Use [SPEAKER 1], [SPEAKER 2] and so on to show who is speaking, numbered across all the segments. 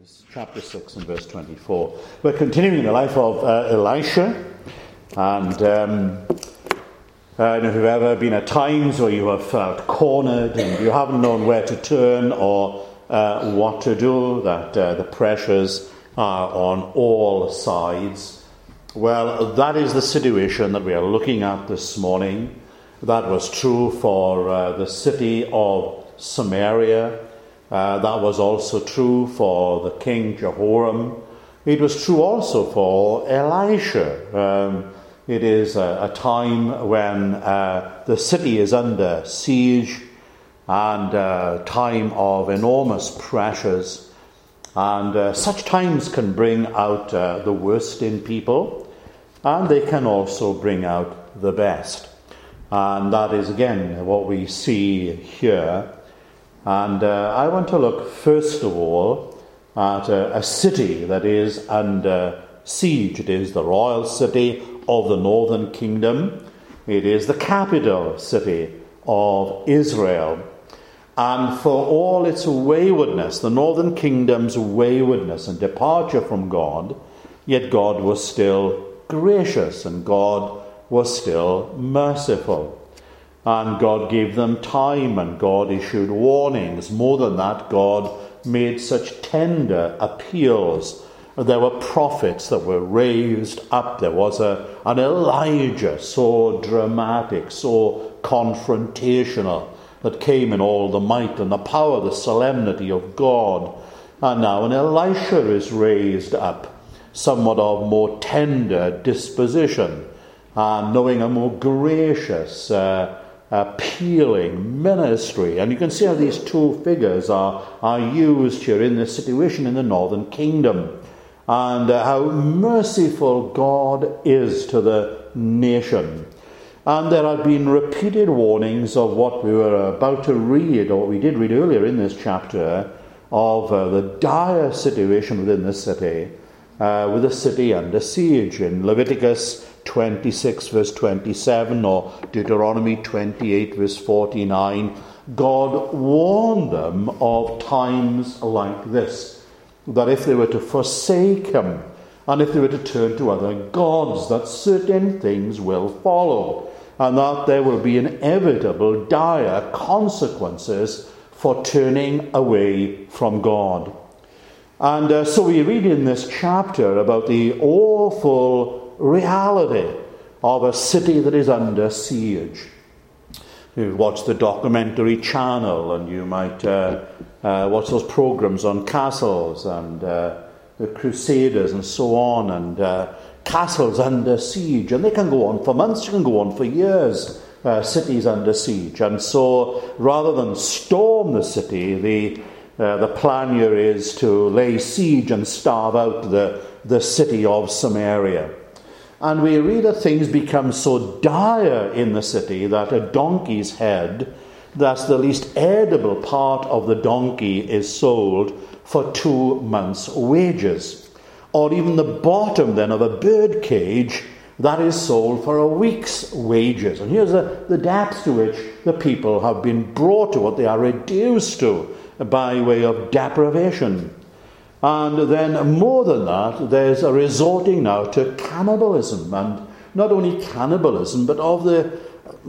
[SPEAKER 1] Kings, chapter 6 and verse 24. We're continuing the life of Elisha, and if you've ever been at times where you have felt cornered and you haven't known where to turn or what to do, that the pressures are on all sides, well, that is the situation that we are looking at this morning. That was true for the city of Samaria. That was also true for the king Jehoram. It was true also for Elisha. It is a time when the city is under siege and a time of enormous pressures. And such times can bring out the worst in people, and they can also bring out the best. And that is again what we see here. And I want to look first of all at a city that is under siege. It is the royal city of the northern kingdom. It is the capital city of Israel. And for all its waywardness, the northern kingdom's waywardness and departure from God, yet God was still gracious and God was still merciful. And God gave them time, and God issued warnings. More than that, God made such tender appeals. There were prophets that were raised up. There was an Elijah, so dramatic, so confrontational, that came in all the might and the power, the solemnity of God. And now an Elisha is raised up, somewhat of more tender disposition, and knowing a more gracious appealing ministry. And you can see how these two figures are used here in this situation in the northern kingdom, and how merciful God is to the nation. And there have been repeated warnings of what we were about to read, or what we did read earlier in this chapter, of the dire situation within the city, with the city under siege. In Leviticus 26 verse 27 or Deuteronomy 28 verse 49, God warned them of times like this, that if they were to forsake him and if they were to turn to other gods, that certain things will follow, and that there will be inevitable dire consequences for turning away from God. And so we read in this chapter about the awful reality of a city that is under siege. You watch the documentary channel, and you might watch those programs on castles and the Crusaders and so on, and castles under siege, and they can go on for months, they can go on for years, cities under siege. And so rather than storm the city, the plan here is to lay siege and starve out the city of Samaria. And we read that things become so dire in the city that a donkey's head, that's the least edible part of the donkey, is sold for 2 months' wages. Or even the bottom then of a bird cage, that is sold for a week's wages. And here's the depths to which the people have been brought to, what they are reduced to by way of deprivation. And then more than that, there's a resorting now to cannibalism, and not only cannibalism, but of the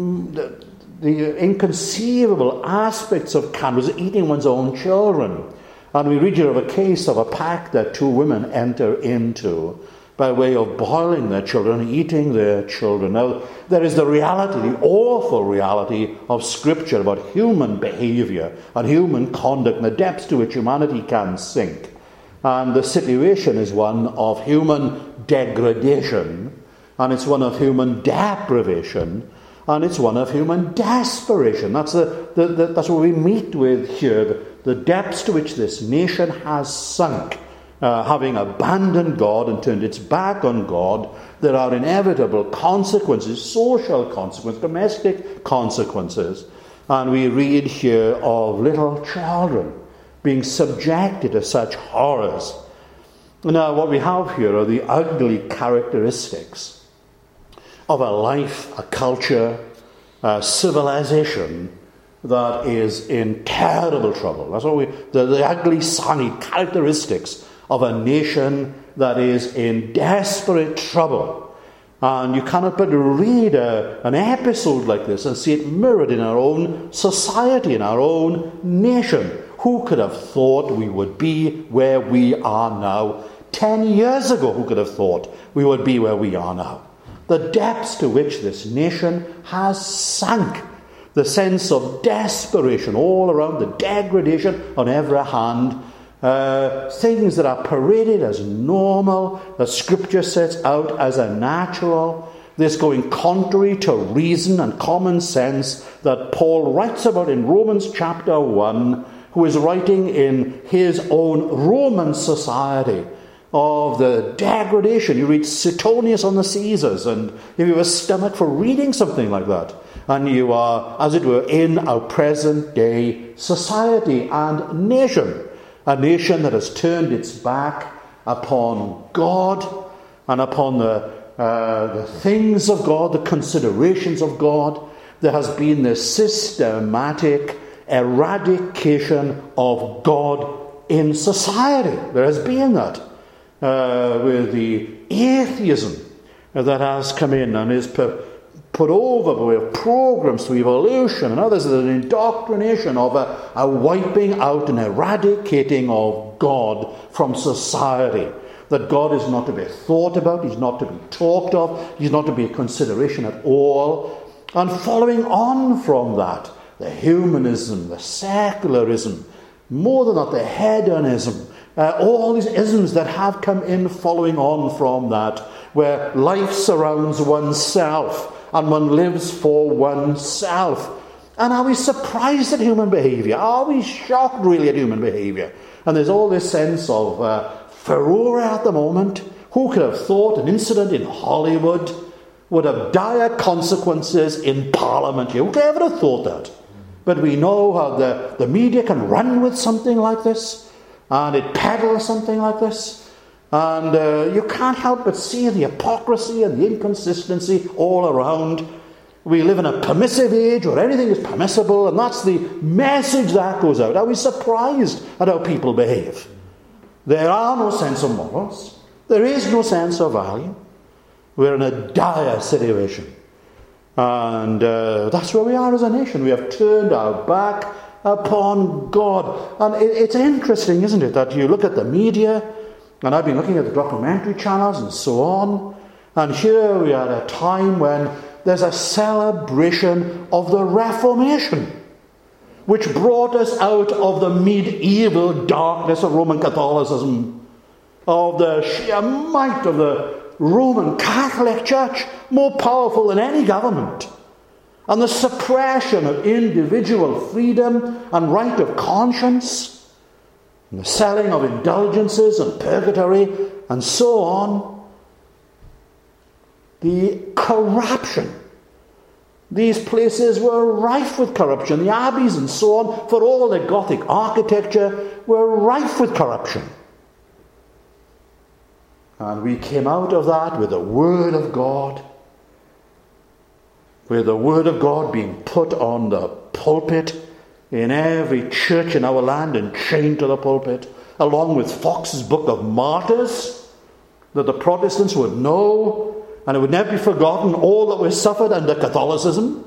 [SPEAKER 1] inconceivable aspects of cannibalism, eating one's own children. And we read here of a case of a pact that 2 women enter into by way of boiling their children, eating their children. Now, there is the reality, the awful reality of Scripture about human behavior and human conduct and the depths to which humanity can sink. And the situation is one of human degradation, and it's one of human deprivation, and it's one of human desperation. That's that's what we meet with here, the depths to which this nation has sunk. Having abandoned God and turned its back on God, there are inevitable consequences, social consequences, domestic consequences. And we read here of little children being subjected to such horrors. Now, what we have here are the ugly characteristics of a life, a culture, a civilization that is in terrible trouble. That's what the ugly side characteristics of a nation that is in desperate trouble. And you cannot but read an episode like this and see it mirrored in our own society, in our own nation. Who could have thought we would be where we are now? 10 years ago, who could have thought we would be where we are now? The depths to which this nation has sunk. The sense of desperation all around, the degradation on every hand. Things that are paraded as normal, that Scripture sets out as a natural. This going contrary to reason and common sense that Paul writes about in Romans chapter 1, who is writing in his own Roman society of the degradation. You read Suetonius on the Caesars, and if you have a stomach for reading something like that, and you are, as it were, in our present day society and nation, a nation that has turned its back upon God and upon the things of God, the considerations of God. There has been this systematic eradication of God in society. There has been that. With the atheism that has come in and is put over by way of programs to evolution and others, an indoctrination of a wiping out and eradicating of God from society. That God is not to be thought about, he's not to be talked of, he's not to be a consideration at all. And following on from that, the humanism, the secularism, more than that, the hedonism, all these isms that have come in following on from that, where life surrounds oneself and one lives for oneself. And are we surprised at human behaviour? Are we shocked really at human behaviour? And there's all this sense of furore at the moment. Who could have thought an incident in Hollywood would have dire consequences in Parliament here? Who could ever have thought that? But we know how the media can run with something like this. And it peddles something like this. And you can't help but see the hypocrisy and the inconsistency all around. We live in a permissive age where anything is permissible, and that's the message that goes out. Are we surprised at how people behave? There are no sense of morals. There is no sense of value. We're in a dire situation. And that's where we are as a nation. We have turned our back upon God. And it's interesting, isn't it, that you look at the media, and I've been looking at the documentary channels and so on, and here we are at a time when there's a celebration of the Reformation, which brought us out of the medieval darkness of Roman Catholicism, of the sheer might of the Roman Catholic Church, more powerful than any government, and the suppression of individual freedom and right of conscience, and the selling of indulgences and purgatory, and so on. The corruption. These places were rife with corruption. The abbeys and so on, for all the Gothic architecture, were rife with corruption. And we came out of that with the Word of God, with the Word of God being put on the pulpit in every church in our land and chained to the pulpit, along with Fox's Book of Martyrs, that the Protestants would know, and it would never be forgotten, all that was suffered under Catholicism.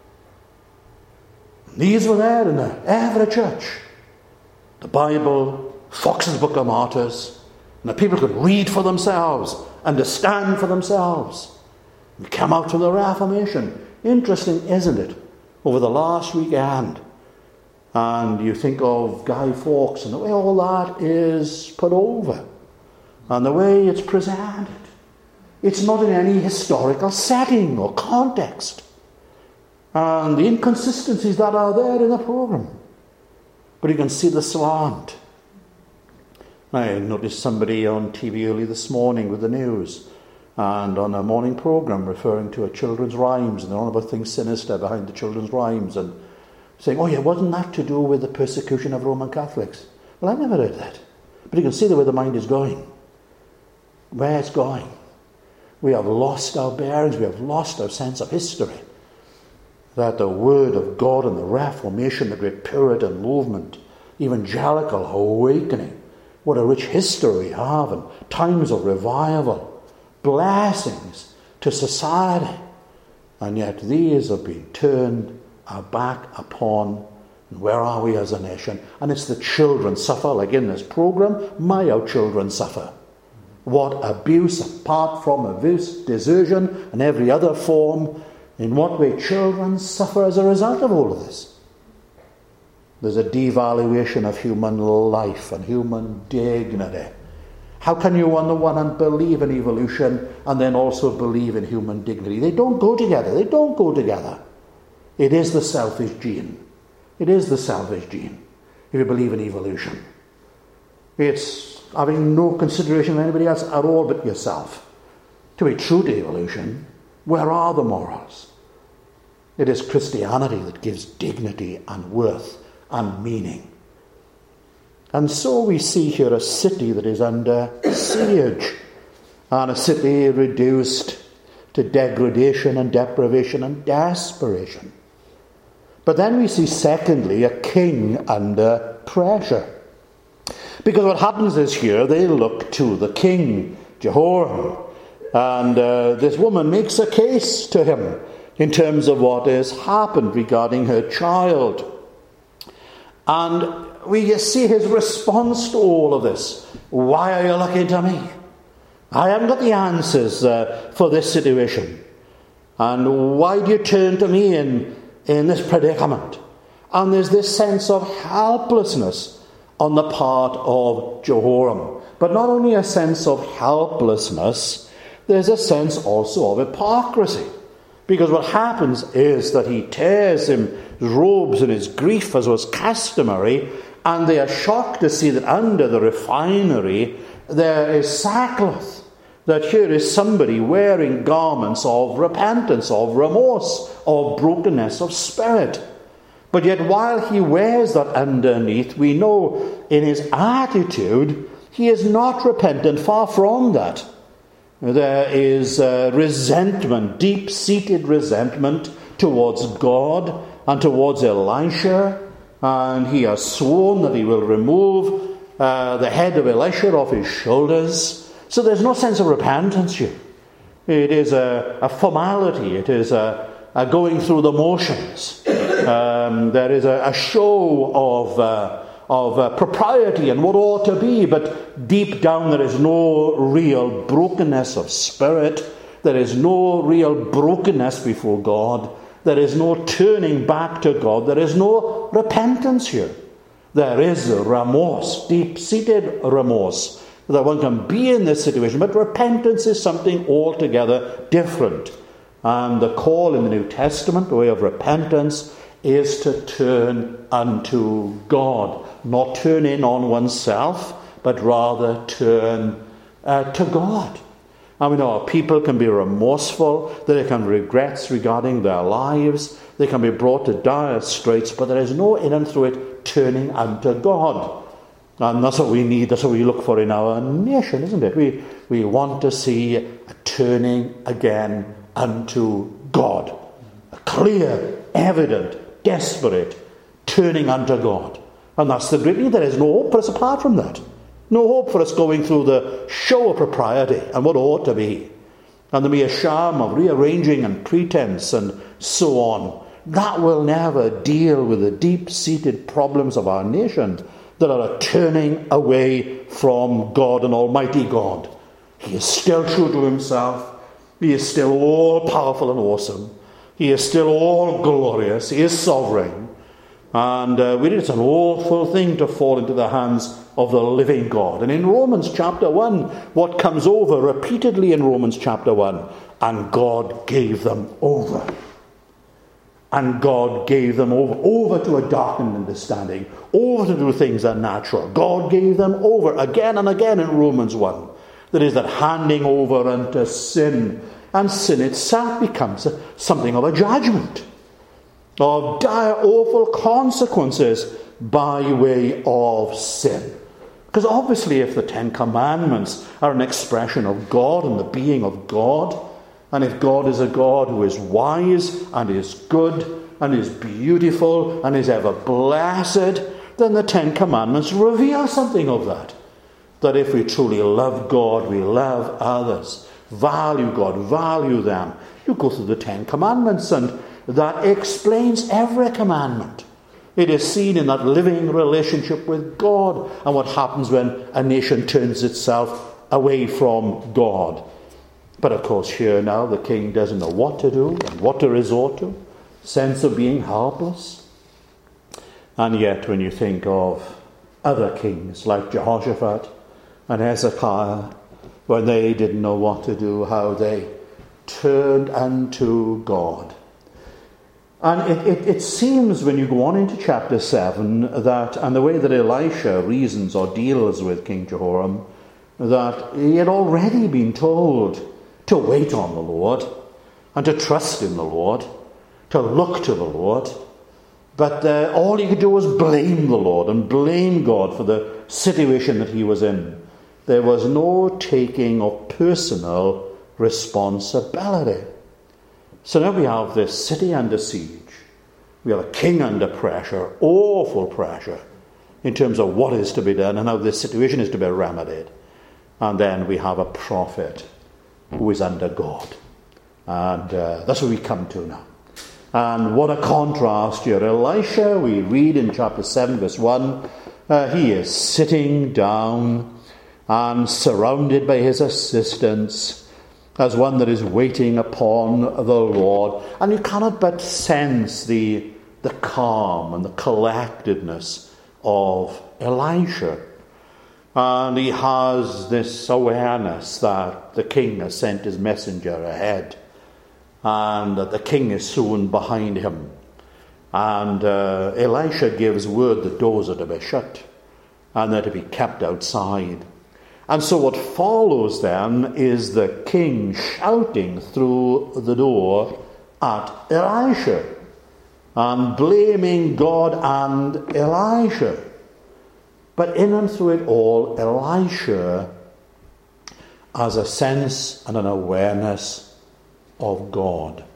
[SPEAKER 1] These were there in every church. The Bible, Fox's Book of Martyrs, and the people could read for themselves, understand for themselves. We come out from the Reformation. Interesting, isn't it? Over the last weekend. And you think of Guy Fawkes and the way all that is put over. And the way it's presented. It's not in any historical setting or context. And the inconsistencies that are there in the programme. But you can see the slant. I noticed somebody on TV early this morning with the news, and on a morning programme referring to a children's rhymes, and they're on about things sinister behind the children's rhymes, and saying, oh yeah, wasn't that to do with the persecution of Roman Catholics? Well, I've never heard that. But you can see the way the mind is going. Where it's going. We have lost our bearings, we have lost our sense of history. that the Word of God and the Reformation, the great Puritan movement, evangelical awakening, what a rich history we have, and times of revival, blessings to society. And yet these have been turned back upon. And where are we as a nation? And it's the children suffer, like in this program, our children suffer. What abuse, apart from abuse, desertion, and every other form, in what way children suffer as a result of all of this. There's a devaluation of human life and human dignity. How can you, on the one hand, believe in evolution and then also believe in human dignity? They don't go together. They don't go together. It is the selfish gene. It is the selfish gene, if you believe in evolution. It's having no consideration of anybody else at all but yourself. To be true to evolution, where are the morals? It is Christianity that gives dignity and worth and meaning. And so we see here a city that is under siege, and a city reduced to degradation and deprivation and desperation. But then we see, secondly, a king under pressure. Because what happens is here, they look to the king, Jehoram, and this woman makes a case to him in terms of what has happened regarding her child. And we see his response to all of this. Why are you looking to me? I haven't got the answers for this situation. And why do you turn to me in this predicament? And there's this sense of helplessness on the part of Jehoram. But not only a sense of helplessness, there's a sense also of hypocrisy. Because what happens is that he tears his robes in his grief, as was customary, and they are shocked to see that under the refinery there is sackcloth. That here is somebody wearing garments of repentance, of remorse, of brokenness of spirit. But yet while he wears that underneath, we know in his attitude he is not repentant, far from that. There is resentment, deep-seated resentment towards God and towards Elisha, and he has sworn that he will remove the head of Elisha off his shoulders. So there's no sense of repentance here. It is a formality. It is a going through the motions. There is a show of propriety and what ought to be, but deep down there is no real brokenness of spirit. There is no real brokenness before God. There is no turning back to God. There is no repentance here. There is remorse, deep-seated remorse, that one can be in this situation, but repentance is something altogether different. And the call in the New Testament, the way of repentance, is to turn unto God. Not turn in on oneself, but rather turn to God. And we know people can be remorseful, that they can have regrets regarding their lives, they can be brought to dire straits, but there is no in and through it turning unto God. And that's what we need, that's what we look for in our nation, isn't it? We want to see a turning again unto God. A clear, evident, desperate turning unto God. And that's the great need. There is no hope for us apart from that. No hope for us going through the show of propriety and what ought to be. And the mere charm of rearranging and pretense and so on. That will never deal with the deep-seated problems of our nation that are a turning away from God and Almighty God. He is still true to himself. He is still all-powerful and awesome. He is still all-glorious. He is sovereign. And it's an awful thing to fall into the hands of the living God. And in Romans chapter 1, what comes over repeatedly in Romans chapter 1, and God gave them over. And God gave them over to a darkened understanding, over to do things unnatural. God gave them over again and again in Romans 1. That is, that handing over unto sin. And sin itself becomes something of a judgment, of dire, awful consequences by way of sin. Because obviously if the Ten Commandments are an expression of God and the being of God, and if God is a God who is wise and is good, and is beautiful and is ever blessed, then the Ten Commandments reveal something of that. That if we truly love God, we love others, value God, value them. You go through the Ten Commandments, and that explains every commandment. It is seen in that living relationship with God and what happens when a nation turns itself away from God. But of course here now the king doesn't know what to do and what to resort to. Sense of being helpless. And yet when you think of other kings like Jehoshaphat and Hezekiah, when they didn't know what to do, how they turned unto God. And it seems when you go on into chapter 7 that, and the way that Elisha reasons or deals with King Jehoram, that he had already been told to wait on the Lord and to trust in the Lord, to look to the Lord. But all he could do was blame the Lord and blame God for the situation that he was in. There was no taking of personal responsibility. So now we have this city under siege. We have a king under pressure, awful pressure, in terms of what is to be done and how this situation is to be remedied. And then we have a prophet who is under God. And that's what we come to now. And what a contrast here. Elisha, we read in chapter 7, verse 1, he is sitting down and surrounded by his assistants as one that is waiting upon the Lord. And you cannot but sense the calm and the collectedness of Elisha. And he has this awareness that the king has sent his messenger ahead and that the king is soon behind him. And Elisha gives word that doors are to be shut and they're to be kept outside. And so what follows then is the king shouting through the door at Elisha and blaming God and Elisha. But in and through it all, Elisha has a sense and an awareness of God.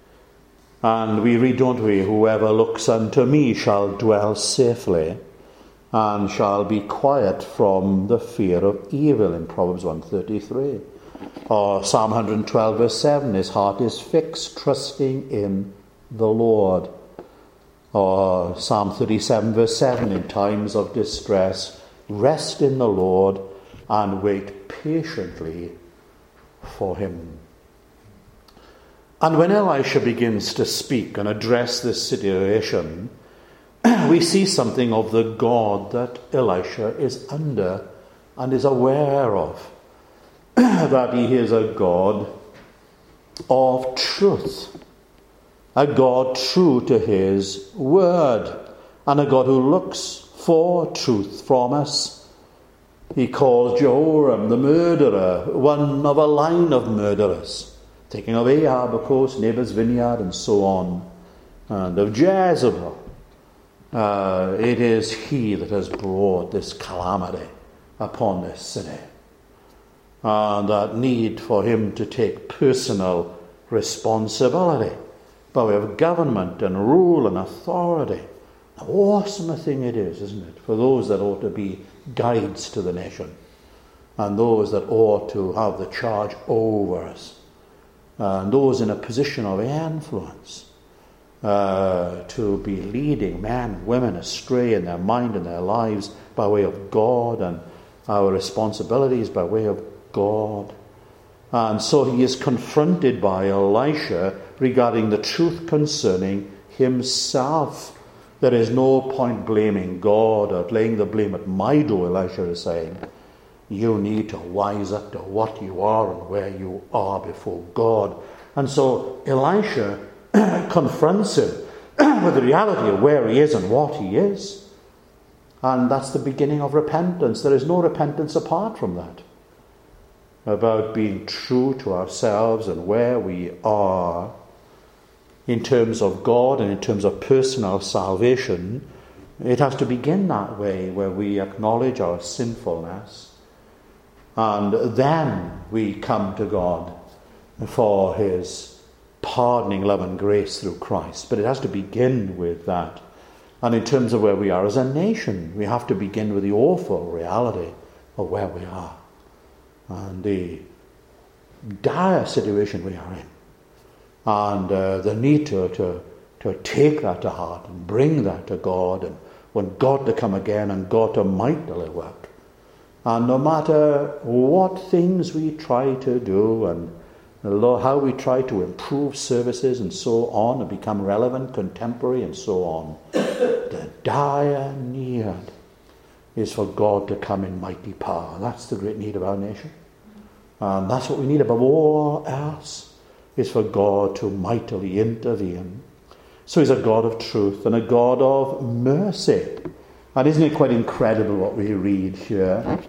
[SPEAKER 1] And we read, don't we, whoever looks unto me shall dwell safely and shall be quiet from the fear of evil, in Proverbs 1:33. Or Psalm 112 verse 7, his heart is fixed, trusting in the Lord. Or Psalm 37 verse 7, in times of distress, rest in the Lord and wait patiently for him. And when Elisha begins to speak and address this situation, we see something of the God that Elisha is under and is aware of. That he is a God of truth. A God true to his word. And a God who looks for truth from us. He calls Jehoram the murderer, one of a line of murderers. Thinking of Ahab, of course, Naboth's vineyard and so on. And of Jezebel. It is he that has brought this calamity upon this city. And that need for him to take personal responsibility by way of government and rule and authority. An awesome thing it is, isn't it, for those that ought to be guides to the nation and those that ought to have the charge over us and those in a position of influence to be leading men and women astray in their mind and their lives by way of God, and our responsibilities by way of God. And so he is confronted by Elisha regarding the truth concerning himself. There is no point blaming God or laying the blame at my door, Elisha is saying. You need to wise up to what you are and where you are before God. And so Elisha confronts him with the reality of where he is and what he is. And that's the beginning of repentance. There is no repentance apart from that. About being true to ourselves and where we are in terms of God and in terms of personal salvation. It has to begin that way, where we acknowledge our sinfulness and then we come to God for his pardoning love and grace through Christ. But it has to begin with that. And in terms of where we are as a nation, we have to begin with the awful reality of where we are and the dire situation we are in, and the need to take that to heart and bring that to God, and want God to come again and God to mightily work. And no matter what things we try to do and how we try to improve services and so on and become relevant, contemporary and so on, the dire need is for God to come in mighty power. That's the great need of our nation. And that's what we need above all else, is for God to mightily intervene. So he's a God of truth and a God of mercy. And isn't it quite incredible what we read here?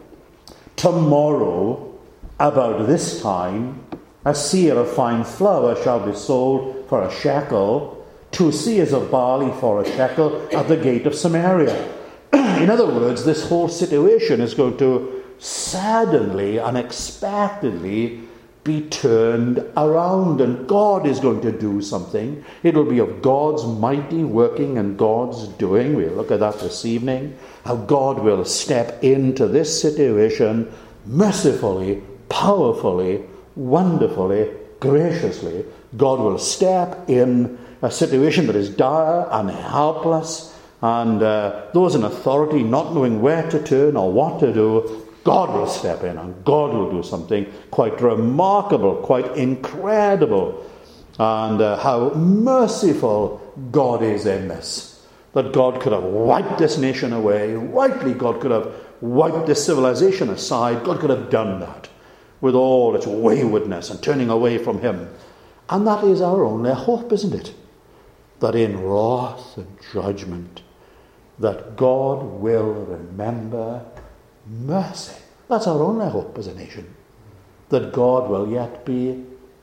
[SPEAKER 1] Tomorrow, about this time, a seah of fine flour shall be sold for a shekel, 2 seahs of barley for a shekel at the gate of Samaria. In other words, this whole situation is going to suddenly, unexpectedly be turned around, and God is going to do something. It will be of God's mighty working and God's doing. We'll look at that this evening, how God will step into this situation mercifully, powerfully, wonderfully, graciously. God will step in a situation that is dire and helpless, and those in authority not knowing where to turn or what to do, God will step in and God will do something quite remarkable, quite incredible. And how merciful God is in this. That God could have wiped this nation away. Rightly, God could have wiped this civilization aside. God could have done that with all its waywardness and turning away from him. And that is our only hope, isn't it? That in wrath and judgment, that God will remember mercy. That's our only hope as a nation. That God will yet be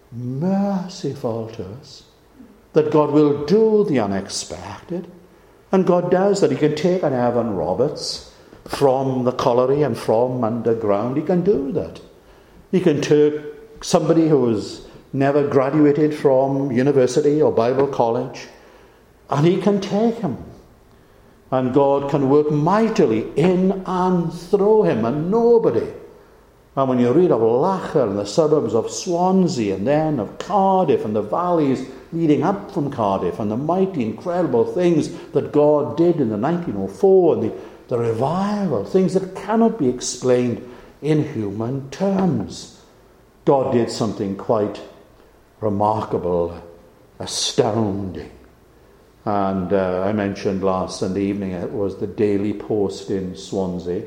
[SPEAKER 1] merciful to us. That God will do the unexpected. And God does that. He can take an Evan Roberts from the colliery and from underground. He can do that. He can take somebody who has never graduated from university or Bible college, and he can take him. And God can work mightily in and through him, and nobody. And when you read of Lachlan and the suburbs of Swansea, and then of Cardiff and the valleys leading up from Cardiff, and the mighty, incredible things that God did in the 1904, and the revival, things that cannot be explained in human terms. God did something quite remarkable, astounding. And I mentioned last Sunday evening, it was the Daily Post in Swansea.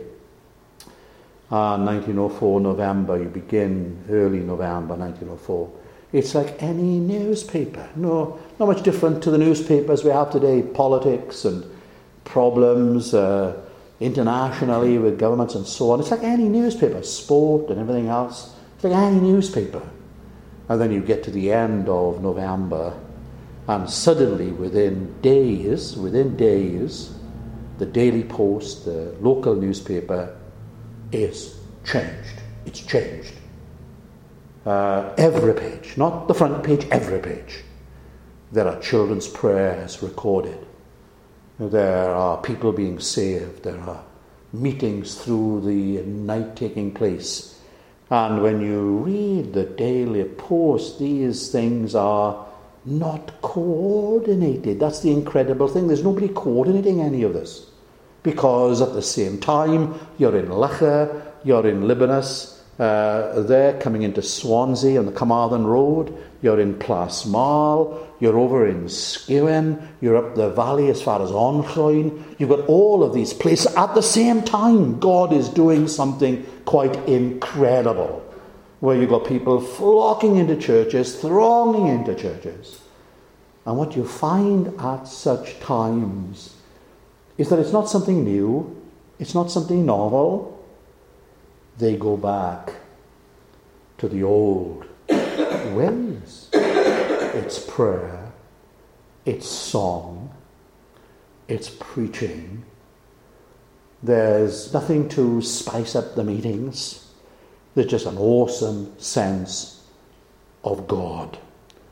[SPEAKER 1] 1904 November, you begin early November 1904. It's like any newspaper. No, not much different to the newspapers we have today. Politics and problems internationally with governments and so on. It's like any newspaper. Sport and everything else. It's like any newspaper. And then you get to the end of November, and suddenly within days, the Daily Post, the local newspaper, is changed. It's changed. Every page, not the front page, every page. There are children's prayers recorded. There are people being saved. There are meetings through the night taking place. And when you read the Daily Post, these things are not coordinated. That's the incredible thing. There's nobody coordinating any of this. Because at the same time, you're in Lacher, you're in Libanus, there coming into Swansea on the Carmarthen Road, you're in Plasmal, you're over in Skewen, you're up the valley as far as Onchoin. You've got all of these places at the same time. God is doing something quite incredible, where you've got people flocking into churches, thronging into churches. And what you find at such times is that it's not something new, it's not something novel. They go back to the old ways. It's prayer, it's song, it's preaching. There's nothing to spice up the meetings. There's just an awesome sense of God.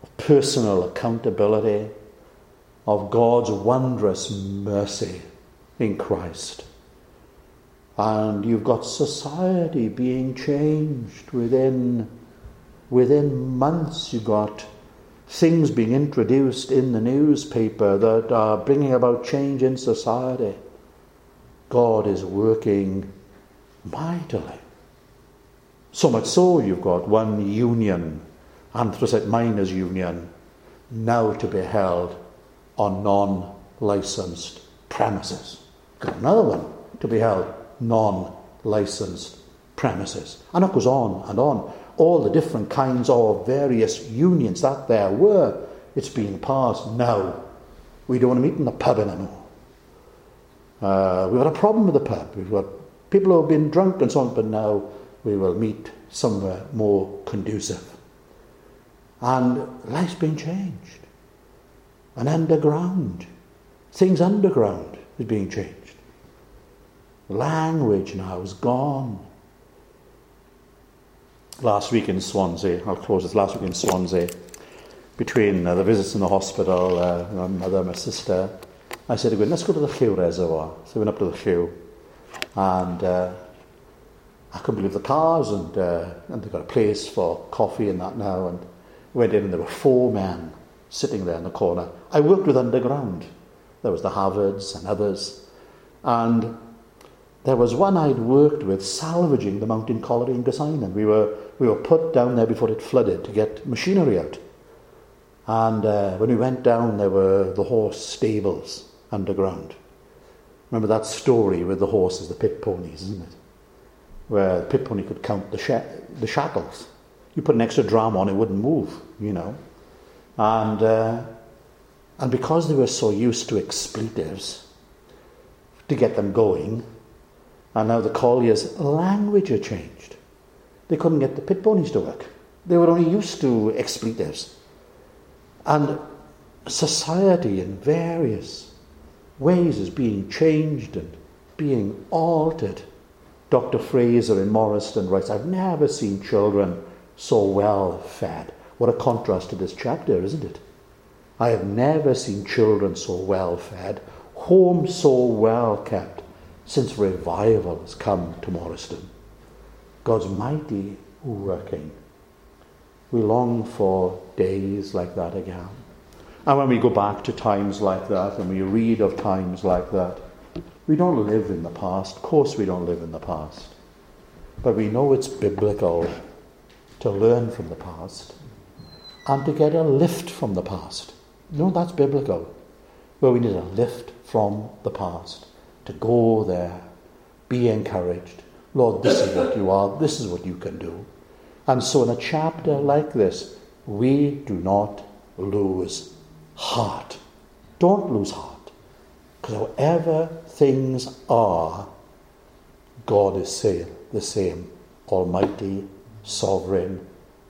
[SPEAKER 1] of personal accountability, of God's wondrous mercy in Christ. And you've got society being changed within months. You've got things being introduced in the newspaper that are bringing about change in society. God is working mightily. So much so, you've got one union, Anthracite Miners Union, now to be held on non-licensed premises. Got another one to be held non-licensed premises. And it goes on and on. All the different kinds of various unions that there were, it's being passed now. We don't want to meet in the pub anymore. We've got a problem with the pub. We've got people who have been drunk and so on, but now we will meet somewhere more conducive. And life's been changed. And underground, things underground is being changed. Language now is gone. Last week in Swansea, I'll close this, last week in Swansea, between the visits in the hospital, my mother, my sister, I said to go, let's go to the Llyw Reservoir. So we went up to the Llyw, and I couldn't believe the cars, and they've got a place for coffee and that now, and we went in and there were 4 men sitting there in the corner. I worked with underground. There was the Harvards and others, and there was one I'd worked with salvaging the Mountain Colliery in Gosainon. We were put down there before it flooded to get machinery out. And when we went down, there were the horse stables underground. Remember that story with the horses, the pit ponies, isn't it? Where the pit pony could count the shackles. You put an extra dram on, it wouldn't move, you know. And because they were so used to expletives to get them going, and now the colliers' language had changed. They couldn't get the pit ponies to work. They were only used to expletives. And society in various ways is being changed and being altered. Dr. Fraser in Morriston writes, I've never seen children so well fed. What a contrast to this chapter, isn't it? I have never seen children so well fed, homes so well kept, since revival has come to Morriston. God's mighty working. We long for days like that again. And when we go back to times like that and we read of times like that, we don't live in the past. Of course we don't live in the past. But we know it's biblical to learn from the past and to get a lift from the past. You know, that's biblical. Where we need a lift from the past. To go there, be encouraged. Lord, this is what you are, this is what you can do. And so in a chapter like this, we do not lose heart. Don't lose heart. Because however things are, God is still the same almighty, sovereign,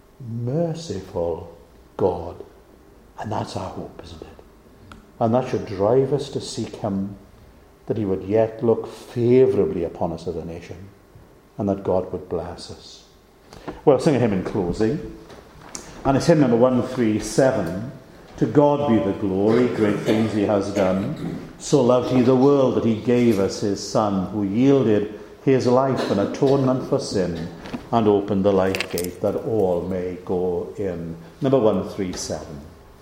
[SPEAKER 1] merciful God. And that's our hope, isn't it? And that should drive us to seek him, that he would yet look favourably upon us as a nation, and that God would bless us. Well, sing a hymn in closing, and it's hymn number 137. To God be the glory, great things he has done. So loved he the world that he gave us his Son, who yielded his life an atonement for sin, and opened the life gate that all may go in. Number 137.